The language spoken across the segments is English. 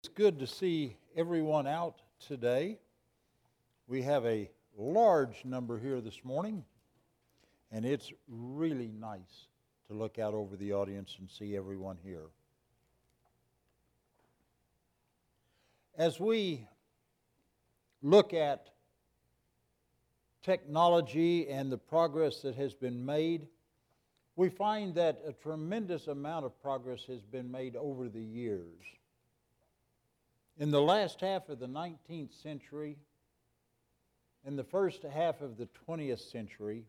It's good to see everyone out today. We have a large number here this morning, and it's really nice to look out over the audience and see everyone here. As we look at technology and the progress that has been made, we find that a tremendous amount of progress has been made over the years. In the last half of the 19th century and the first half of the 20th century,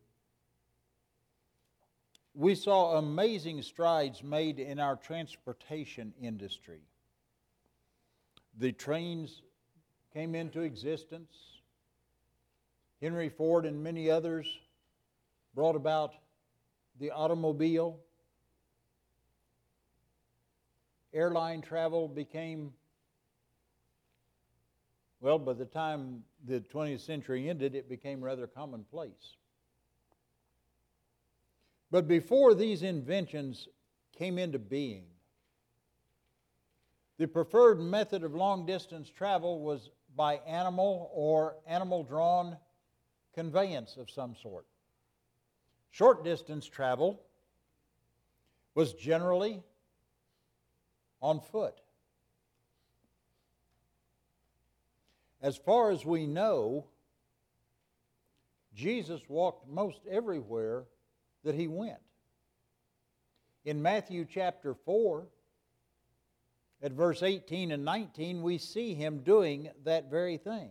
we saw amazing strides made in our transportation industry. The trains came into existence. Henry Ford and many others brought about the automobile. Airline travel became, well, by the time the 20th century ended, it became rather commonplace. But before these inventions came into being, the preferred method of long-distance travel was by animal or animal-drawn conveyance of some sort. Short-distance travel was generally on foot. As far as we know, Jesus walked most everywhere that he went. In Matthew chapter 4, at verse 18 and 19, we see him doing that very thing.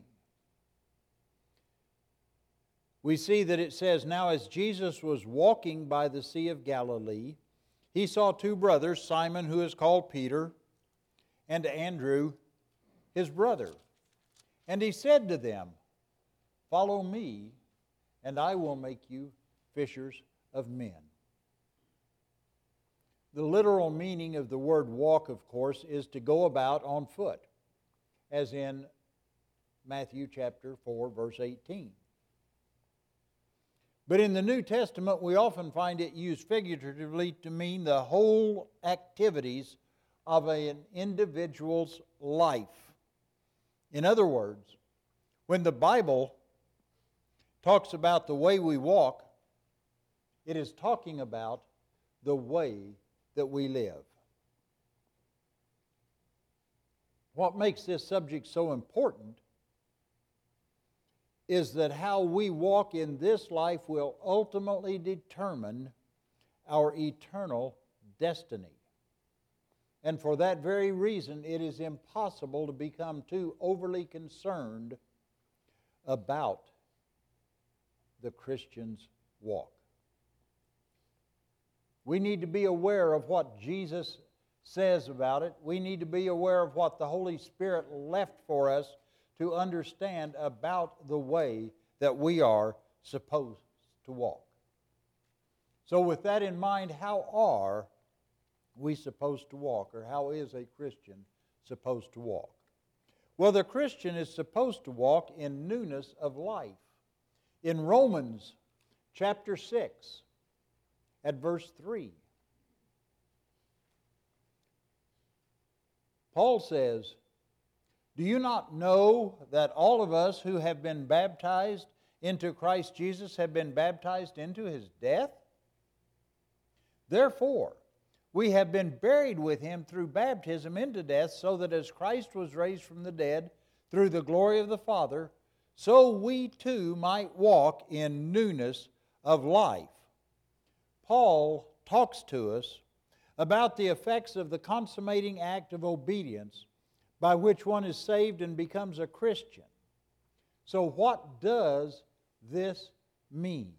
We see that it says, "Now as Jesus was walking by the Sea of Galilee, he saw two brothers, Simon, who is called Peter, and Andrew, his brother. And he said to them, 'Follow me, and I will make you fishers of men.'" The literal meaning of the word walk, of course, is to go about on foot, as in Matthew chapter 4, verse 18. But in the New Testament, we often find it used figuratively to mean the whole activities of an individual's life. In other words, when the Bible talks about the way we walk, it is talking about the way that we live. What makes this subject so important is that how we walk in this life will ultimately determine our eternal destiny. And for that very reason, it is impossible to become too overly concerned about the Christian's walk. We need to be aware of what Jesus says about it. We need to be aware of what the Holy Spirit left for us to understand about the way that we are supposed to walk. So with that in mind, how are we supposed to walk, or how is a Christian supposed to walk? Well, the Christian is supposed to walk in newness of life. In Romans chapter 6, at verse 3, Paul says, "Do you not know that all of us who have been baptized into Christ Jesus have been baptized into his death? Therefore, we have been buried with him through baptism into death, so that as Christ was raised from the dead through the glory of the Father, so we too might walk in newness of life." Paul talks to us about the effects of the consummating act of obedience by which one is saved and becomes a Christian. So what does this mean?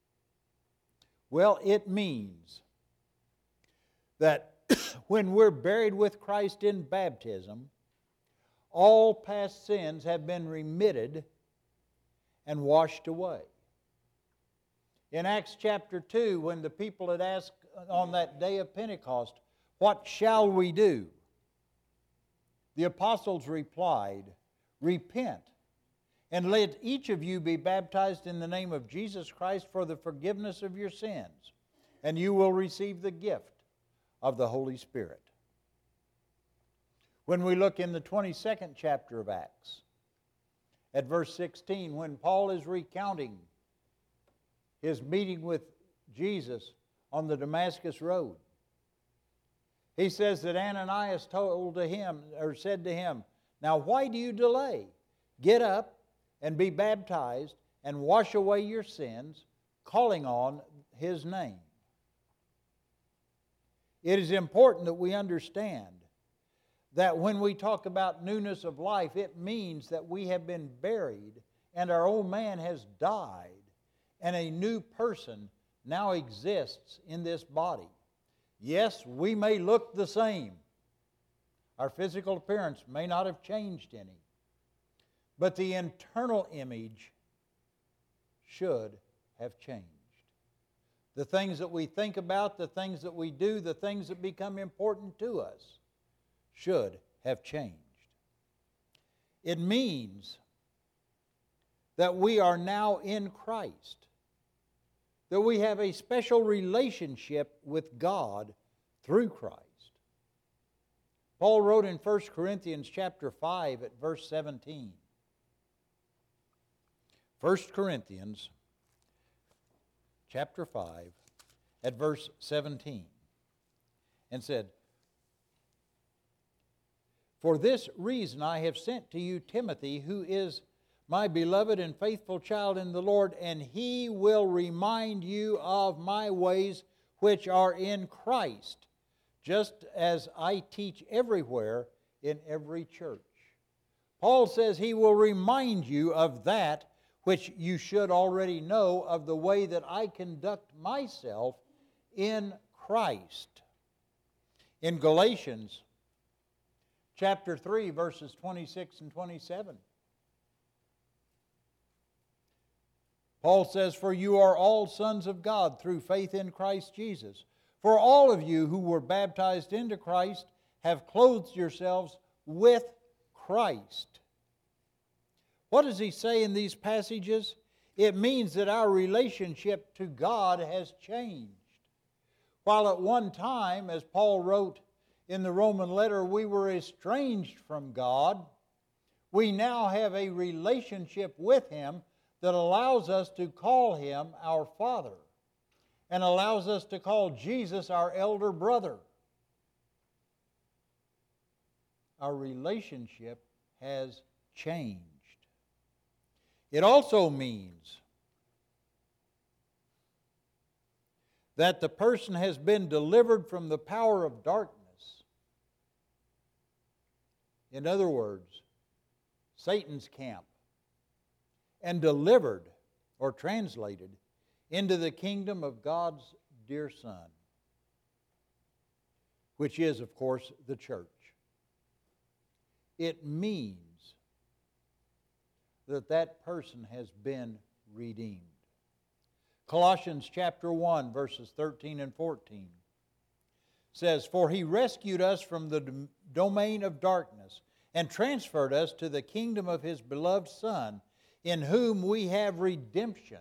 Well, it means that when we're buried with Christ in baptism, all past sins have been remitted and washed away. In Acts chapter 2, when the people had asked on that day of Pentecost, "What shall we do?" the apostles replied, "Repent, and let each of you be baptized in the name of Jesus Christ for the forgiveness of your sins, and you will receive the gift of the Holy Spirit." When we look in the 22nd chapter of Acts, at verse 16, when Paul is recounting his meeting with Jesus on the Damascus road, he says that Ananias said to him, "Now why do you delay? Get up and be baptized and wash away your sins, calling on his name." It is important that we understand that when we talk about newness of life, it means that we have been buried and our old man has died and a new person now exists in this body. Yes, we may look the same. Our physical appearance may not have changed any, but the internal image should have changed. The things that we think about, the things that we do, the things that become important to us should have changed. It means that we are now in Christ, that we have a special relationship with God through Christ. Paul wrote in 1 Corinthians chapter 5 at verse 17. 1 Corinthians chapter 5 at verse 17, and said, "For this reason I have sent to you Timothy, who is my beloved and faithful child in the Lord, and he will remind you of my ways which are in Christ, just as I teach everywhere in every church." Paul says he will remind you of that which you should already know, of the way that I conduct myself in Christ. In Galatians chapter 3, verses 26 and 27, Paul says, "For you are all sons of God through faith in Christ Jesus. For all of you who were baptized into Christ have clothed yourselves with Christ." What does he say in these passages? It means that our relationship to God has changed. While at one time, as Paul wrote in the Roman letter, we were estranged from God, we now have a relationship with Him that allows us to call Him our Father and allows us to call Jesus our elder brother. Our relationship has changed. It also means that the person has been delivered from the power of darkness. In other words, Satan's camp, and delivered, or translated, into the kingdom of God's dear Son, which is, of course, the church. It means that that person has been redeemed. Colossians chapter 1, verses 13 and 14 says, "For He rescued us from the domain of darkness and transferred us to the kingdom of His beloved Son, in whom we have redemption."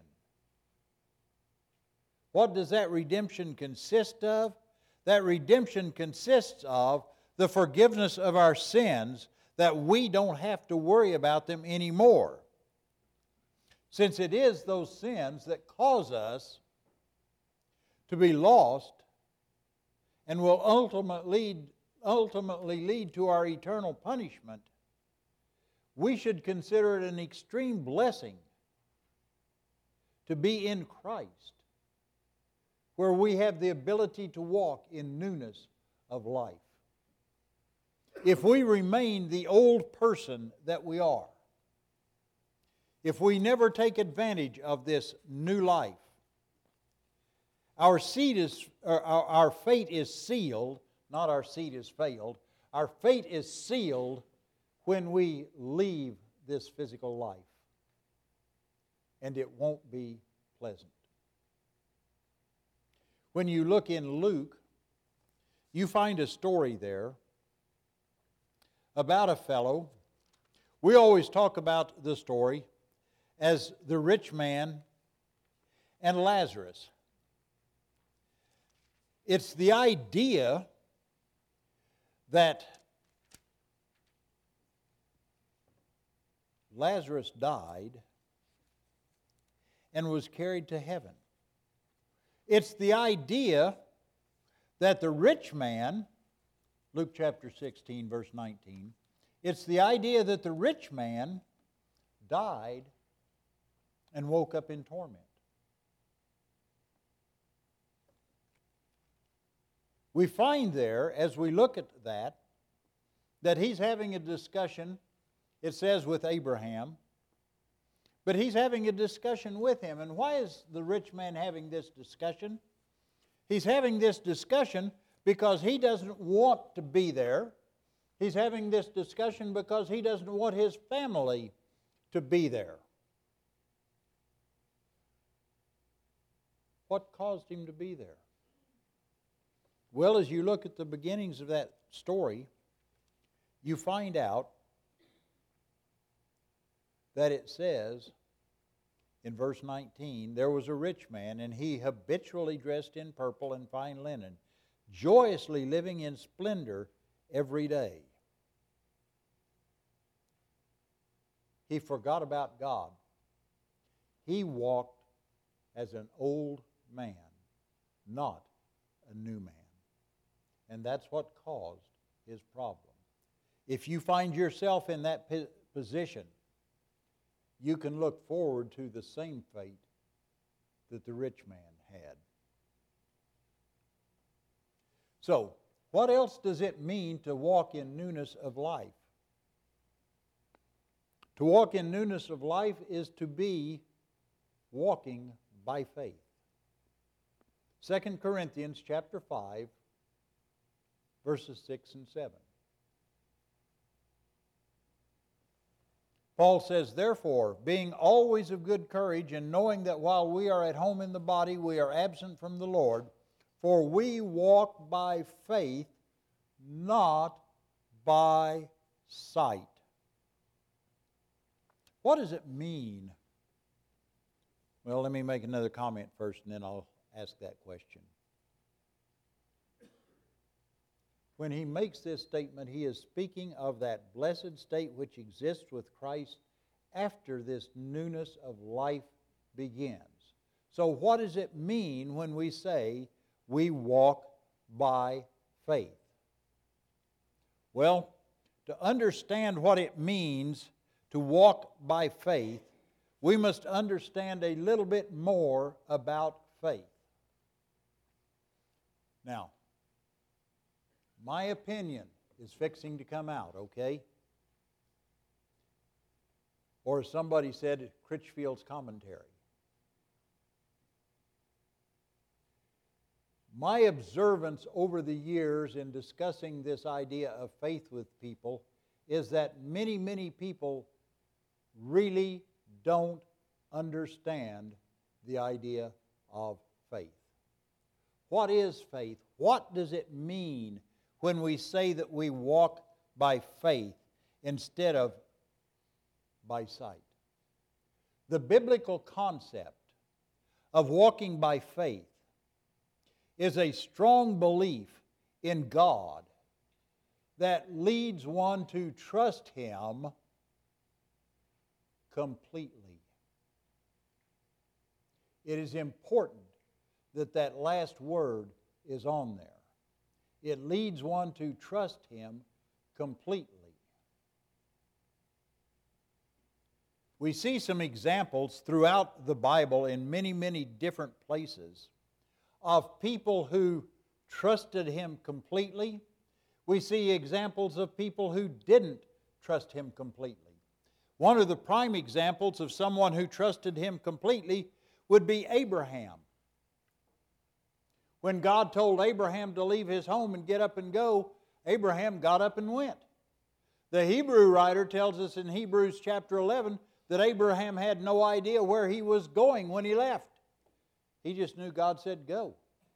What does that redemption consist of? That redemption consists of the forgiveness of our sins, that we don't have to worry about them anymore. Since it is those sins that cause us to be lost and will ultimately lead to our eternal punishment, we should consider it an extreme blessing to be in Christ, where we have the ability to walk in newness of life. If we remain the old person that we are, if we never take advantage of this new life, our fate is sealed, not our seed is failed, our fate is sealed when we leave this physical life. And it won't be pleasant. When you look in Luke, you find a story there about a fellow. We always talk about the story as the rich man and Lazarus. It's the idea that Lazarus died and was carried to heaven. It's the idea that the rich man, Luke chapter 16, verse 19, it's the idea that the rich man died and woke up in torment. We find there, as we look at that he's having a discussion, it says with Abraham, but he's having a discussion with him. And why is the rich man having this discussion? He's having this discussion because he doesn't want to be there. He's having this discussion because he doesn't want his family to be there. What caused him to be there? Well, as you look at the beginnings of that story, you find out that it says in verse 19, there was a rich man, and he habitually dressed in purple and fine linen, joyously living in splendor every day. He forgot about God. He walked as an old man, not a new man. And that's what caused his problem. If you find yourself in that position, you can look forward to the same fate that the rich man had. So, what else does it mean to walk in newness of life? To walk in newness of life is to be walking by faith. 2 Corinthians chapter 5, verses 6 and 7. Paul says, therefore, being always of good courage, and knowing that while we are at home in the body, we are absent from the Lord, for we walk by faith, not by sight. What does it mean? Well, let me make another comment first, and then I'll ask that question. When he makes this statement, he is speaking of that blessed state which exists with Christ after this newness of life begins. So what does it mean when we say we walk by faith? Well, to understand what it means to walk by faith, we must understand a little bit more about faith. Now, my opinion is fixing to come out, okay? Or as somebody said, Critchfield's commentary. My observance over the years in discussing this idea of faith with people is that many, many people really don't understand the idea of faith. What is faith? What does it mean when we say that we walk by faith instead of by sight? The biblical concept of walking by faith is a strong belief in God that leads one to trust Him completely. It is important that that last word is on there. It leads one to trust Him completely. We see some examples throughout the Bible in many, many different places of people who trusted Him completely. We see examples of people who didn't trust Him completely. One of the prime examples of someone who trusted Him completely would be Abraham. When God told Abraham to leave his home and get up and go, Abraham got up and went. The Hebrew writer tells us in Hebrews chapter 11 that Abraham had no idea where he was going when he left. He just knew God said go.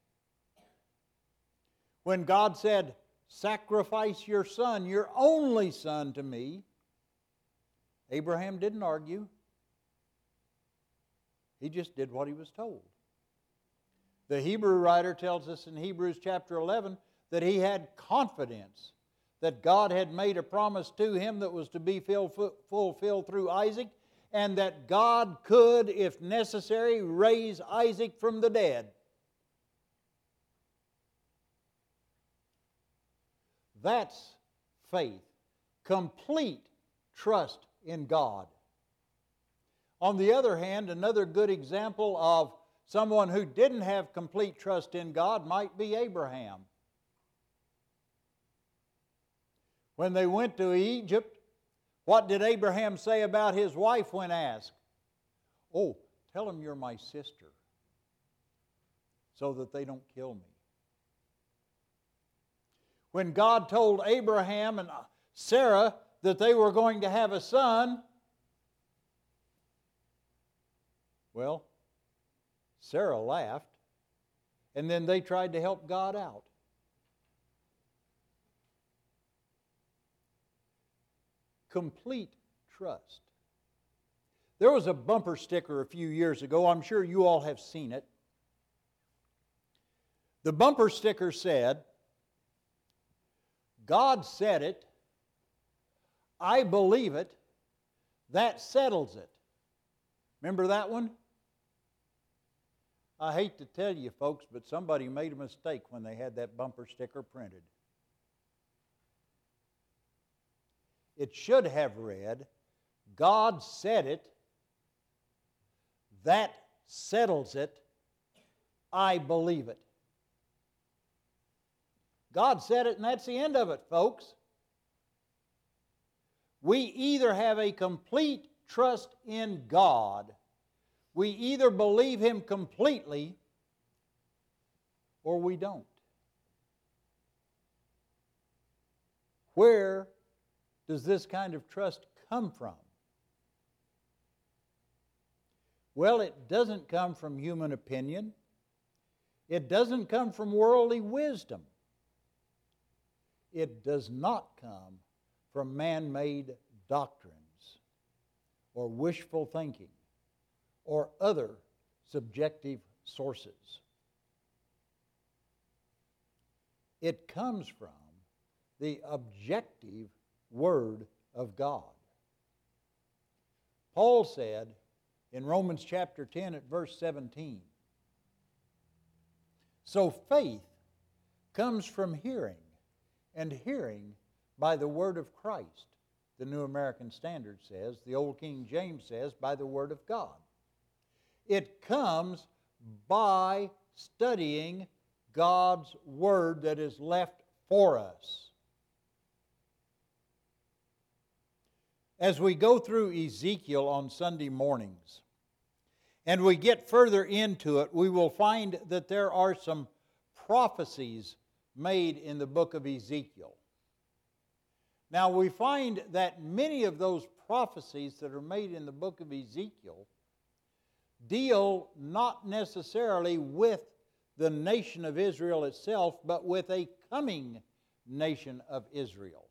When God said, sacrifice your son, your only son to me, Abraham didn't argue. He just did what he was told. The Hebrew writer tells us in Hebrews chapter 11 that he had confidence that God had made a promise to him that was to be fulfilled through Isaac, and that God could, if necessary, raise Isaac from the dead. That's faith. Complete trust in God. On the other hand, another good example of someone who didn't have complete trust in God might be Abraham. When they went to Egypt, what did Abraham say about his wife when asked? Oh, tell them you're my sister so that they don't kill me. When God told Abraham and Sarah that they were going to have a son, well, Sarah laughed, and then they tried to help God out. Complete trust. There was a bumper sticker a few years ago. I'm sure you all have seen it. The bumper sticker said, God said it, I believe it, that settles it. Remember that one? I hate to tell you folks, but somebody made a mistake when they had that bumper sticker printed. It should have read, God said it, that settles it, I believe it. God said it, and that's the end of it, folks. We either have a complete trust in God, we either believe Him completely, or we don't. Where does this kind of trust come from? Well, it doesn't come from human opinion. It doesn't come from worldly wisdom. It does not come from man-made doctrines or wishful thinking or other subjective sources. It comes from the objective Word of God. Paul said in Romans chapter 10 at verse 17, so faith comes from hearing, and hearing by the word of Christ. The New American Standard says, the Old King James says, by the word of God. It comes by studying God's word that is left for us. As we go through Ezekiel on Sunday mornings, and we get further into it, we will find that there are some prophecies made in the book of Ezekiel. Now we find that many of those prophecies that are made in the book of Ezekiel deal not necessarily with the nation of Israel itself, but with a coming nation of Israel.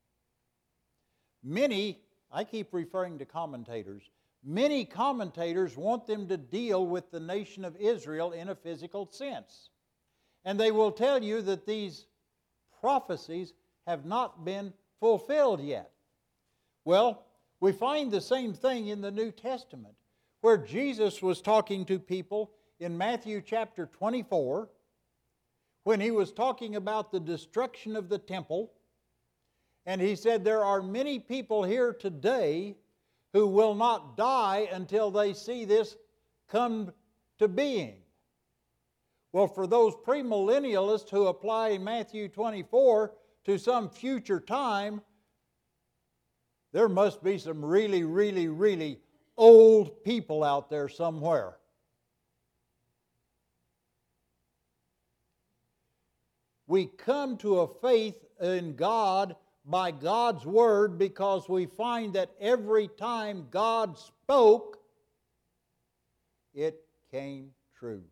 Many, I keep referring to commentators, many commentators want them to deal with the nation of Israel in a physical sense. And they will tell you that these prophecies have not been fulfilled yet. Well, we find the same thing in the New Testament, where Jesus was talking to people in Matthew chapter 24, when He was talking about the destruction of the temple, and He said, there are many people here today who will not die until they see this come to being. Well, for those premillennialists who apply Matthew 24 to some future time, there must be some really, really, really old people out there somewhere. We come to a faith in God by God's Word because we find that every time God spoke, it came true.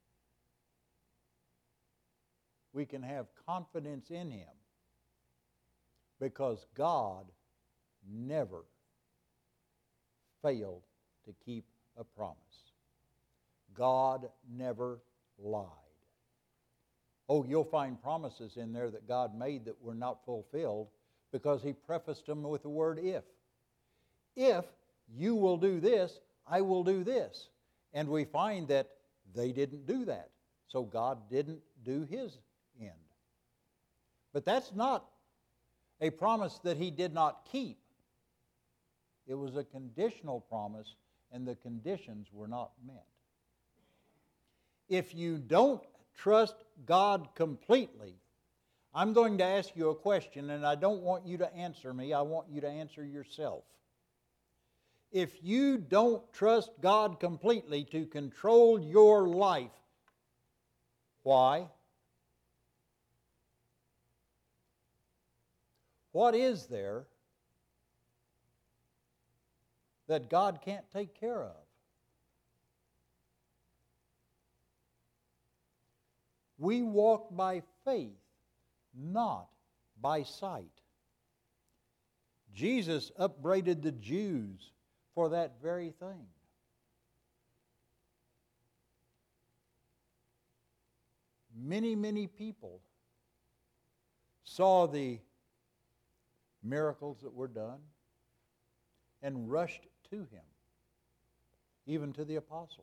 We can have confidence in Him because God never failed to keep a promise. God never lied. Oh, you'll find promises in there that God made that were not fulfilled, because he prefaced them with the word if. If you will do this, I will do this. And we find that they didn't do that. So God didn't do his end. But that's not a promise that he did not keep. It was a conditional promise, and the conditions were not met. If you don't trust God completely, I'm going to ask you a question, and I don't want you to answer me. I want you to answer yourself. If you don't trust God completely to control your life, why? What is there that God can't take care of? We walk by faith, not by sight. Jesus upbraided the Jews for that very thing. Many, many people saw the miracles that were done and rushed to him, even to the apostles,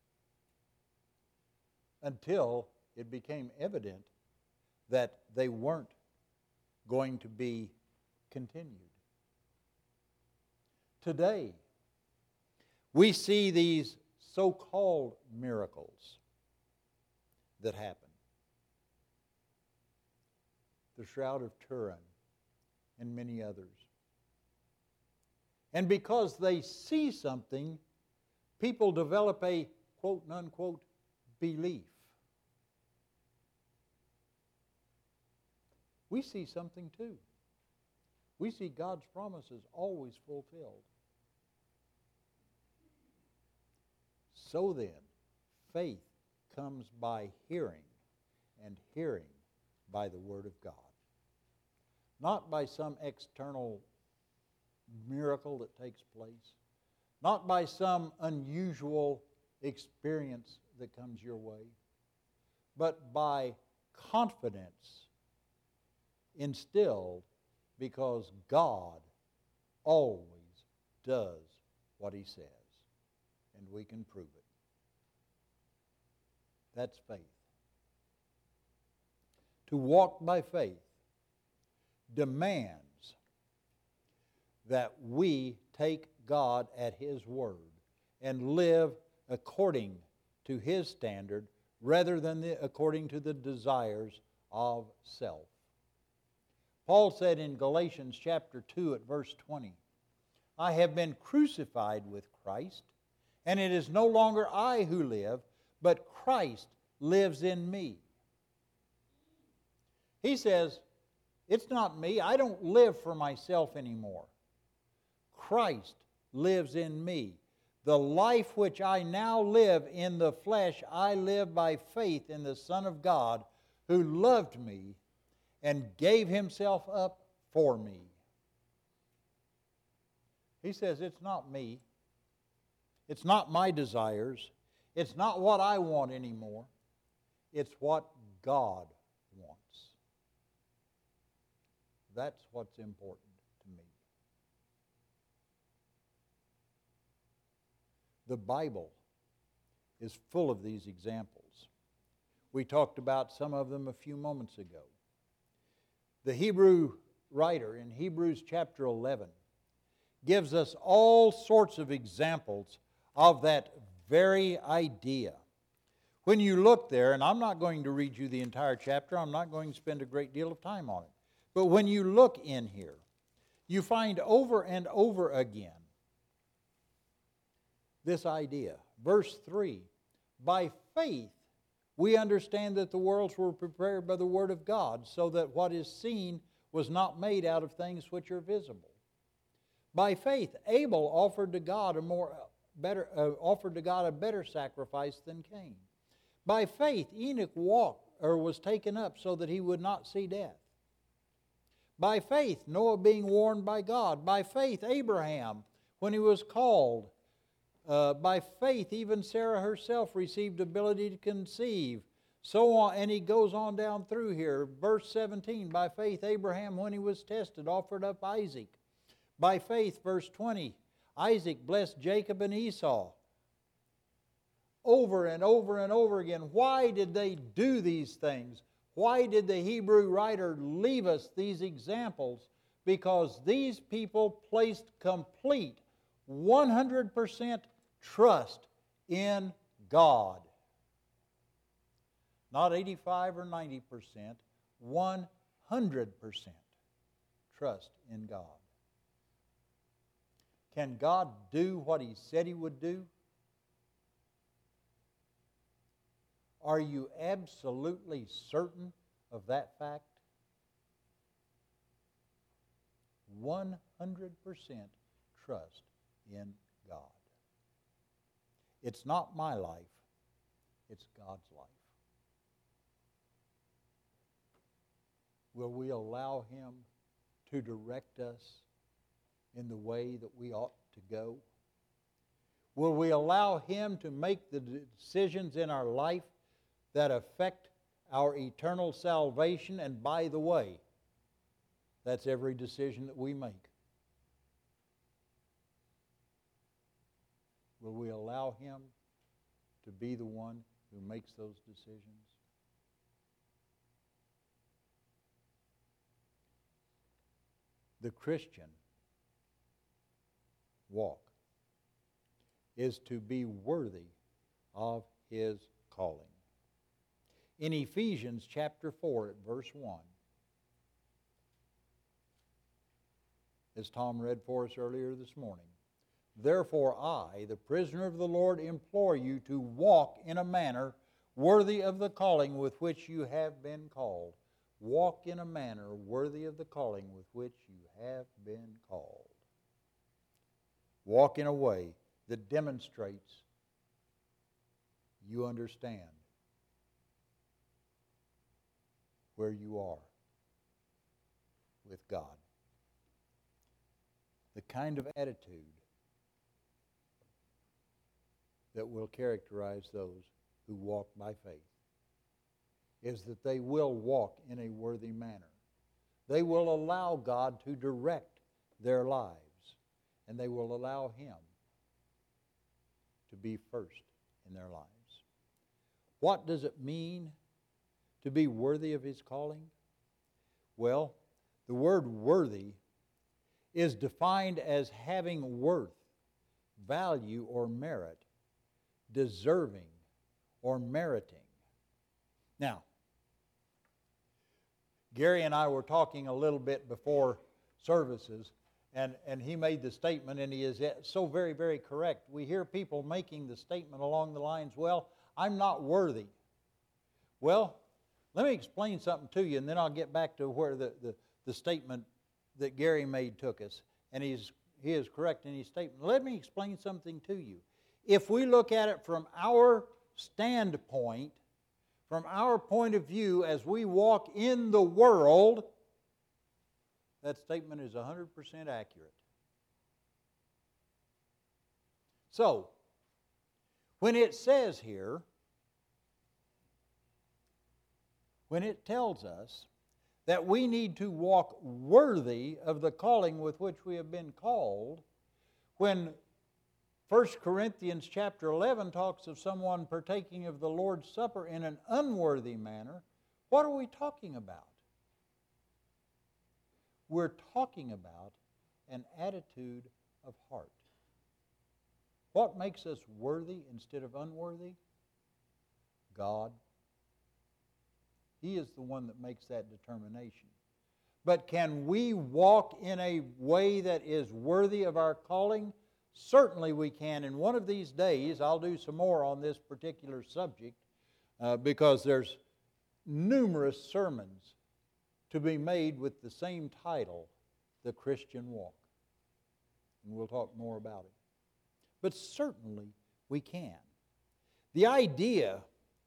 until it became evident that they weren't going to be continued. Today, we see these so-called miracles that happen. The Shroud of Turin and many others. And because they see something, people develop a quote-unquote belief. We see something too. We see God's promises always fulfilled. So then, faith comes by hearing, and hearing by the Word of God. Not by some external miracle that takes place, not by some unusual experience that comes your way, but by confidence instilled because God always does what He says, and we can prove it. That's faith. To walk by faith demands that we take God at His word and live according to His standard rather than according to the desires of self. Paul said in Galatians chapter 2 at verse 20, I have been crucified with Christ, and it is no longer I who live, but Christ lives in me. He says, it's not me. I don't live for myself anymore. Christ lives in me. The life which I now live in the flesh, I live by faith in the Son of God who loved me and gave Himself up for me. He says, it's not me. It's not my desires. It's not what I want anymore. It's what God wants. That's what's important to me. The Bible is full of these examples. We talked about some of them a few moments ago. The Hebrew writer in Hebrews chapter 11 gives us all sorts of examples of that very idea. When you look there, and I'm not going to read you the entire chapter, I'm not going to spend a great deal of time on it, but when you look in here, you find over and over again this idea. Verse 3, by faith we understand that the worlds were prepared by the Word of God, so that what is seen was not made out of things which are visible. By faith Abel offered to God a better sacrifice than Cain. By faith Enoch was taken up so that he would not see death. By faith Noah being warned by God. By faith Abraham, when he was called. By faith even Sarah herself received ability to conceive, So on, and he goes on down through here. Verse 17, by faith Abraham, when he was tested, offered up Isaac. By faith, verse 20, Isaac blessed Jacob and Esau. Over and over and over again. Why did they do these things? Why did the Hebrew writer leave us these examples? Because these people placed complete 100% trust in God. Not 85 or 90%, 100% trust in God. Can God do what He said He would do? Are you absolutely certain of that fact? 100% trust in God. It's not my life, it's God's life. Will we allow Him to direct us in the way that we ought to go? Will we allow Him to make the decisions in our life that affect our eternal salvation? And by the way, that's every decision that we make. Will we allow Him to be the one who makes those decisions? The Christian walk is to be worthy of his calling. In Ephesians chapter 4 at verse 1, as Tom read for us earlier this morning, therefore I, the prisoner of the Lord, implore you to walk in a manner worthy of the calling with which you have been called. Walk in a manner worthy of the calling with which you have been called. Walk in a way that demonstrates you understand where you are with God. The kind of attitude that will characterize those who walk by faith is that they will walk in a worthy manner. They will allow God to direct their lives, and they will allow Him to be first in their lives. What does it mean to be worthy of His calling? Well, the word worthy is defined as having worth, value, or merit, deserving, or meriting. Now, Gary and I were talking a little bit before services, and he made the statement, and he is so very, very correct. We hear people making the statement along the lines, well, I'm not worthy. Well, let me explain something to you, and then I'll get back to where the statement that Gary made took us. And he is correct in his statement. Let me explain something to you. If we look at it from our standpoint, from our point of view as we walk in the world, that statement is 100% accurate. So, when it says here, when it tells us that we need to walk worthy of the calling with which we have been called, when 1 Corinthians chapter 11 talks of someone partaking of the Lord's Supper in an unworthy manner, what are we talking about? We're talking about an attitude of heart. What makes us worthy instead of unworthy? God. He is the one that makes that determination. But can we walk in a way that is worthy of our calling? Certainly we can. And one of these days, I'll do some more on this particular subject because there's numerous sermons to be made with the same title, The Christian Walk. And we'll talk more about it. But certainly we can. The idea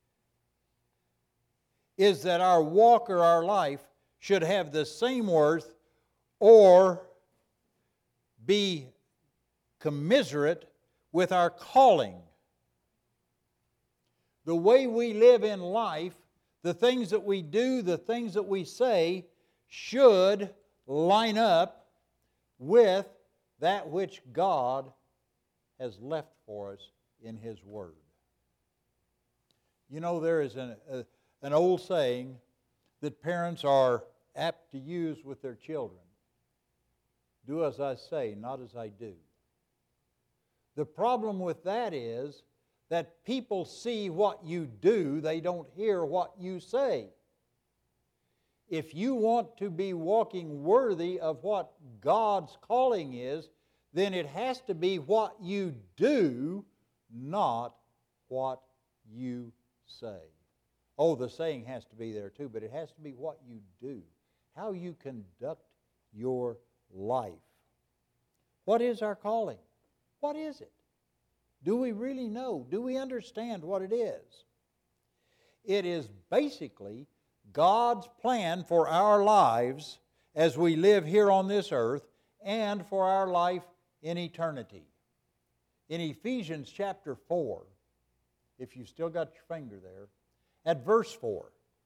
is that our walk or our life should have the same worth or be commiserate with our calling. The way we live in life The things that we do, the things that we say, should line up with that which God has left for us in His Word. You know, there is an old saying that parents are apt to use with their children. Do as I say, not as I do. The problem with that is that people see what you do, they don't hear what you say. If you want to be walking worthy of what God's calling is, then it has to be what you do, not what you say. Oh, the saying has to be there too, but it has to be what you do, how you conduct your life. What is our calling? What is it? Do we really know? Do we understand what it is? It is basically God's plan for our lives as we live here on this earth and for our life in eternity. In Ephesians chapter 4, if you've still got your finger there, at verse 4,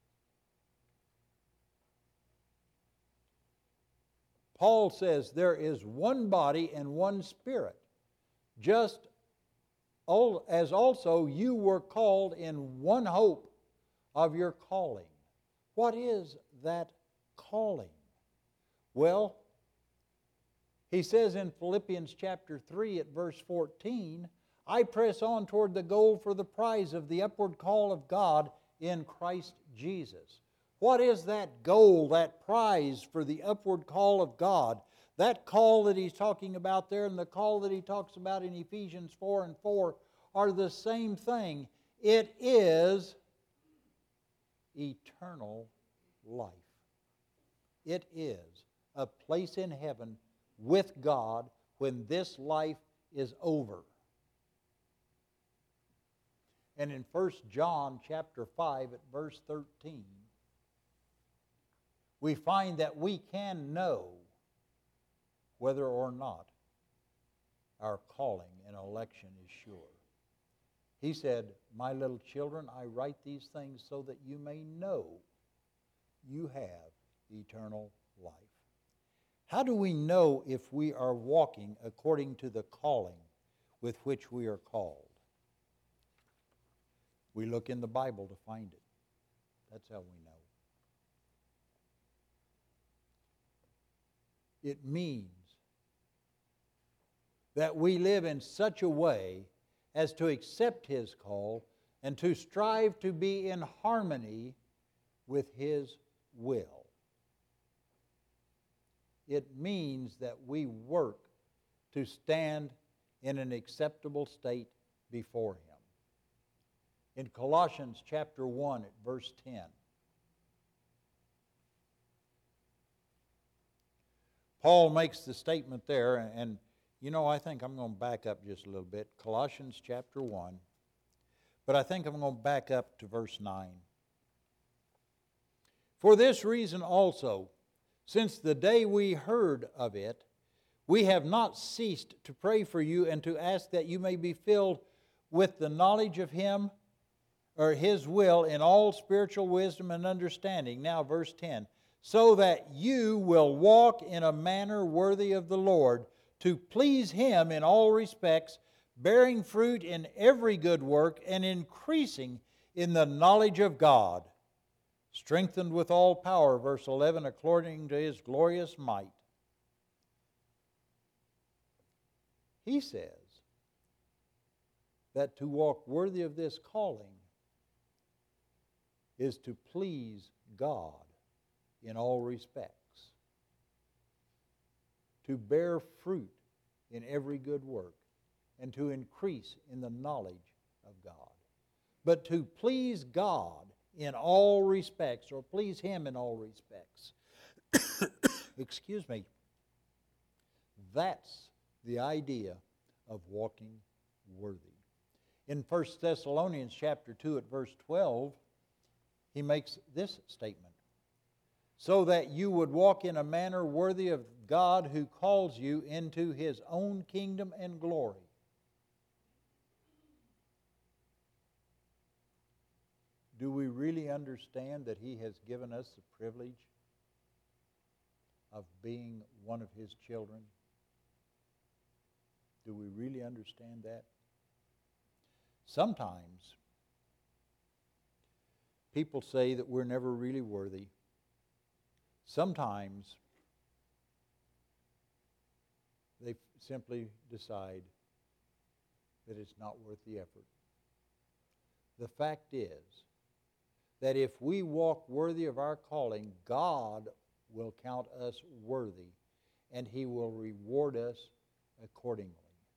Paul says, there is one body and one Spirit, just as also you were called in one hope of your calling. What is that calling? Well, he says in Philippians chapter 3 at verse 14, I press on toward the goal for the prize of the upward call of God in Christ Jesus. What is that goal, that prize for the upward call of God? That call that he's talking about there and the call that he talks about in Ephesians 4 and 4 are the same thing. It is eternal life. It is a place in heaven with God when this life is over. And in 1 John chapter 5 at verse 13, we find that we can know whether or not our calling and election is sure. He said, my little children, I write these things so that you may know you have eternal life. How do we know if we are walking according to the calling with which we are called? We look in the Bible to find it. That's how we know. It means that we live in such a way as to accept His call and to strive to be in harmony with His will. It means that we work to stand in an acceptable state before Him. In Colossians chapter 1 at verse 10, Paul makes the statement there, and you know, I think I'm going to back up just a little bit. Colossians chapter 1, but I think I'm going to back up to verse 9. For this reason also, since the day we heard of it, we have not ceased to pray for you and to ask that you may be filled with the knowledge of Him, or His will, in all spiritual wisdom and understanding. Now, verse 10, so that you will walk in a manner worthy of the Lord, to please Him in all respects, bearing fruit in every good work and increasing in the knowledge of God, strengthened with all power, verse 11, according to His glorious might. He says that to walk worthy of this calling is to please God in all respects, to bear fruit in every good work, and to increase in the knowledge of God. But to please God in all respects, or please Him in all respects, excuse me, that's the idea of walking worthy. In 1 Thessalonians chapter 2 at verse 12, he makes this statement, so that you would walk in a manner worthy of God who calls you into His own kingdom and glory. Do we really understand that He has given us the privilege of being one of His children? Do we really understand that? Sometimes people say that we're never really worthy. Sometimes they simply decide that it's not worth the effort. The fact is that if we walk worthy of our calling, God will count us worthy, and He will reward us accordingly.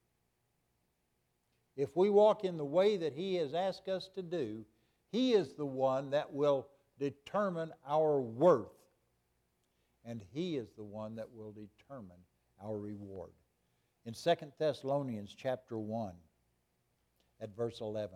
If we walk in the way that He has asked us to do, He is the one that will determine our worth, and He is the one that will determine our reward. In 2 Thessalonians chapter 1, at verse 11,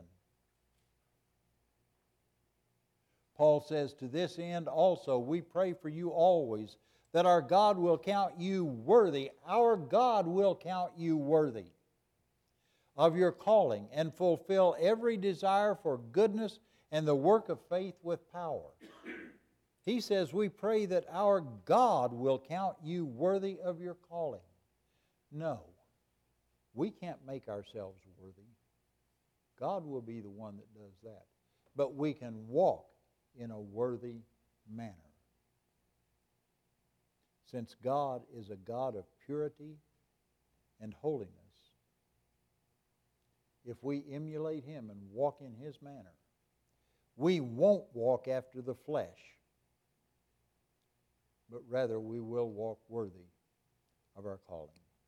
Paul says, "To this end also we pray for you always, that our God will count you worthy." Our God will count you worthy of your calling and fulfill every desire for goodness and the work of faith with power. He says we pray that our God will count you worthy of your calling. No, we can't make ourselves worthy. God will be the one that does that. But we can walk in a worthy manner. Since God is a God of purity and holiness, if we emulate Him and walk in His manner, we won't walk after the flesh, but rather we will walk worthy of our calling.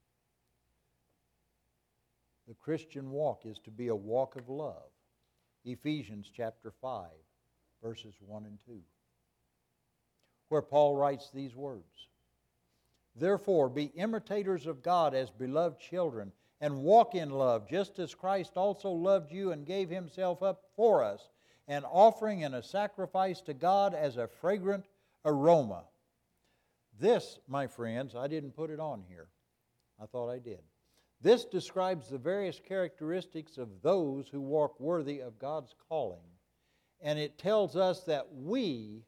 The Christian walk is to be a walk of love. Ephesians chapter 5, verses 1 and 2, where Paul writes these words, "Therefore be imitators of God as beloved children, and walk in love, just as Christ also loved you and gave Himself up for us, an offering and a sacrifice to God as a fragrant aroma." This, my friends, I didn't put it on here. I thought I did. This describes the various characteristics of those who walk worthy of God's calling. And it tells us that we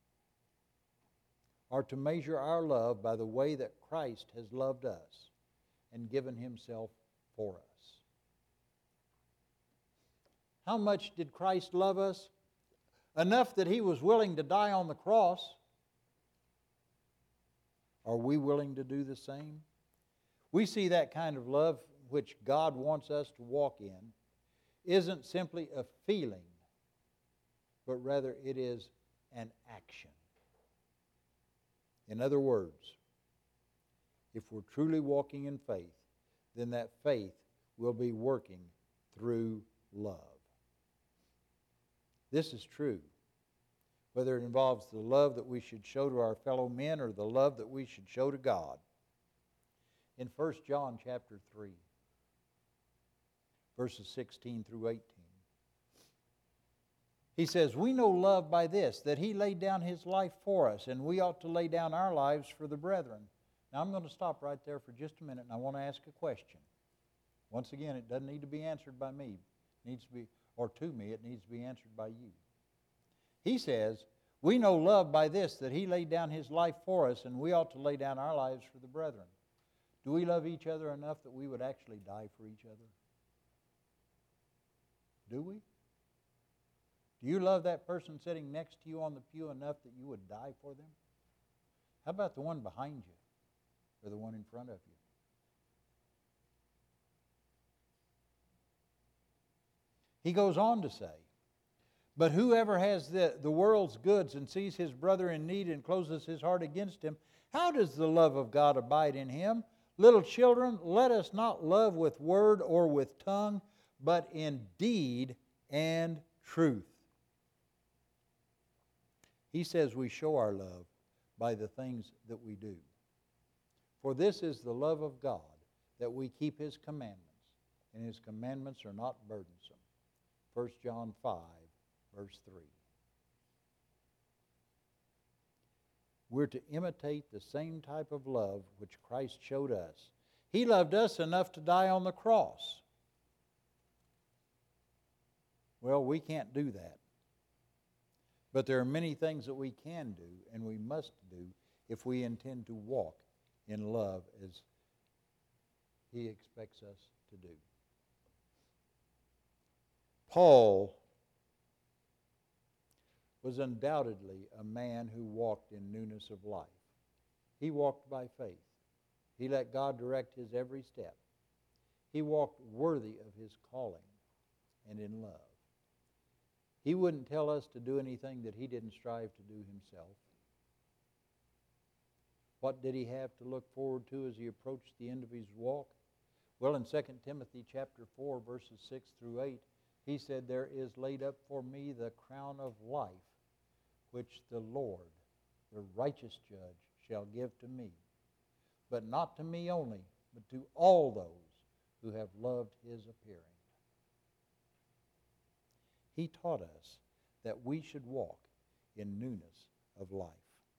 are to measure our love by the way that Christ has loved us and given Himself for us. How much did Christ love us? Enough that He was willing to die on the cross. Are we willing to do the same? We see that kind of love which God wants us to walk in isn't simply a feeling, but rather it is an action. In other words, if we're truly walking in faith, then that faith will be working through love. This is true, whether it involves the love that we should show to our fellow men or the love that we should show to God. In 1 John chapter 3, verses 16 through 18, he says, "We know love by this, that He laid down His life for us, and we ought to lay down our lives for the brethren." Now I'm going to stop right there for just a minute, and I want to ask a question. Once again, it doesn't need to be answered by me. It needs to be, or to me, it needs to be answered by you. He says, "We know love by this, that He laid down His life for us, and we ought to lay down our lives for the brethren." Do we love each other enough that we would actually die for each other? Do we? Do you love that person sitting next to you on the pew enough that you would die for them? How about the one behind you or the one in front of you? He goes on to say, "But whoever has the world's goods and sees his brother in need and closes his heart against him, how does the love of God abide in him? Little children, let us not love with word or with tongue, but in deed and truth." He says we show our love by the things that we do. "For this is the love of God, that we keep His commandments, and His commandments are not burdensome." 1 John 5, verse 3. We're to imitate the same type of love which Christ showed us. He loved us enough to die on the cross. Well, we can't do that. But there are many things that we can do and we must do if we intend to walk in love as He expects us to do. Paul was undoubtedly a man who walked in newness of life. He walked by faith. He let God direct his every step. He walked worthy of his calling and in love. He wouldn't tell us to do anything that he didn't strive to do himself. What did he have to look forward to as he approached the end of his walk? Well, in 2 Timothy chapter 4, verses 6 through 8, he said, "There is laid up for me the crown of life, which the Lord, the righteous judge, shall give to me. But not to me only, but to all those who have loved his appearing." He taught us that we should walk in newness of life.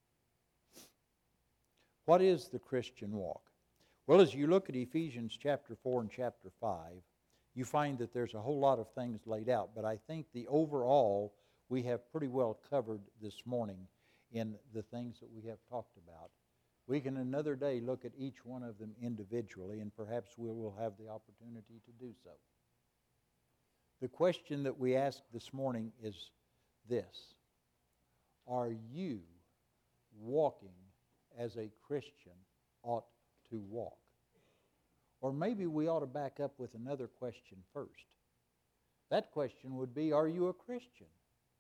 What is the Christian walk? Well, as you look at Ephesians chapter 4 and chapter 5, you find that there's a whole lot of things laid out, but I think the overall we have pretty well covered this morning in the things that we have talked about. We can another day look at each one of them individually, and perhaps we will have the opportunity to do so. The question that we ask this morning is this: are you walking as a Christian ought to walk? Or maybe we ought to back up with another question first. That question would be, are you a Christian?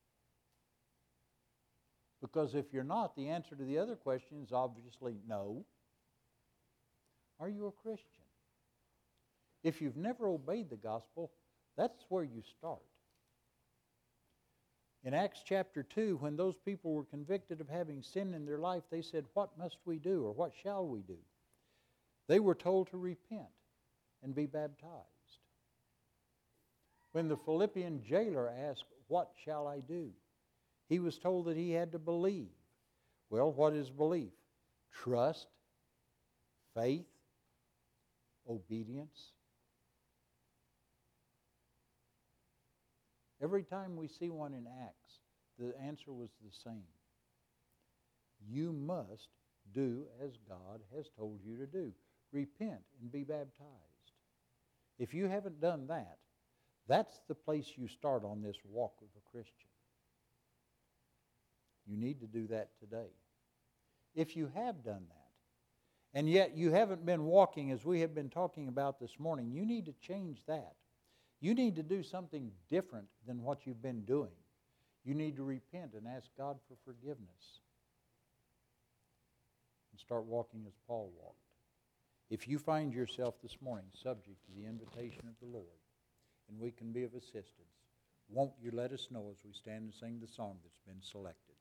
Because if you're not, the answer to the other question is obviously no. Are you a Christian? If you've never obeyed the gospel, that's where you start. In Acts chapter 2, when those people were convicted of having sin in their life, they said, "What must we do?" or "What shall we do?" They were told to repent and be baptized. When the Philippian jailer asked, "What shall I do?" he was told that he had to believe. Well, what is belief? Trust, faith, obedience. Every time we see one in Acts, the answer was the same. You must do as God has told you to do. Repent and be baptized. If you haven't done that, that's the place you start on this walk with a Christian. You need to do that today. If you have done that, and yet you haven't been walking as we have been talking about this morning, you need to change that. You need to do something different than what you've been doing. You need to repent and ask God for forgiveness and start walking as Paul walked. If you find yourself this morning subject to the invitation of the Lord, and we can be of assistance, won't you let us know as we stand and sing the song that's been selected?